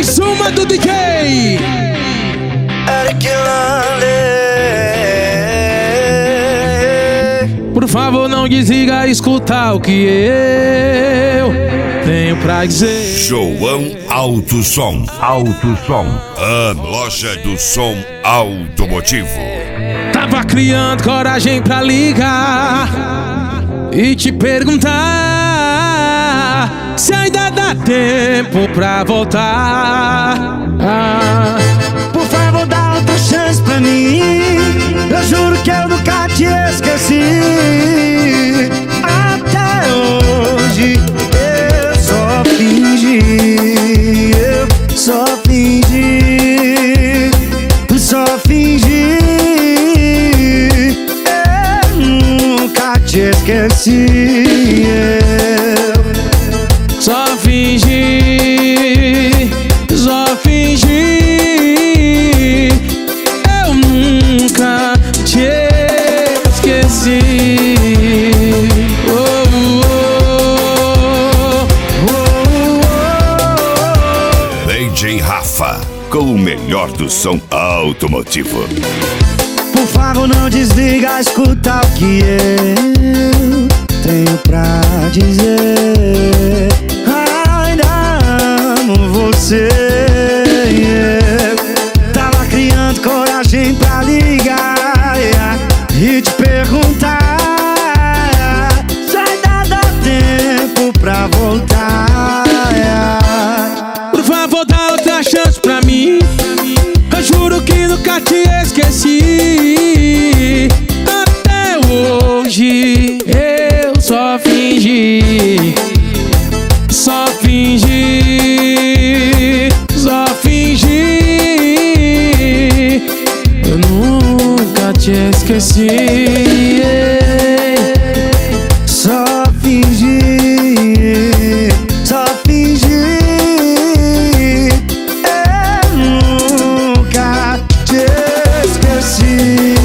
Mais uma do DJ Por favor, não desliga, escuta o que eu tenho pra dizer. João Alto Som. Alto Som. A loja do som automotivo. Tava criando coragem pra ligar e te perguntar se ainda dá tempo pra voltar. Por favor, dá outra chance pra mim. Eu juro que eu nunca te esqueci. Até hoje eu só fingi. Eu só fingi. Só fingi. Eu nunca te esqueci. Só fingi, só fingi. Eu nunca te esqueci. DJ Rafa, com o melhor do som automotivo. Por favor, não desliga, escuta o que eu tenho pra dizer. Ainda amo você. Tava criando coragem pra ligar e te perguntar se ainda dá tempo pra voltar. Por favor, dá outra chance pra mim. Eu juro que nunca te esqueci. Até hoje eu só fingi. Só fingi. Só fingi. Eu nunca te esqueci. Só fingi. Só fingi. Eu nunca te esqueci.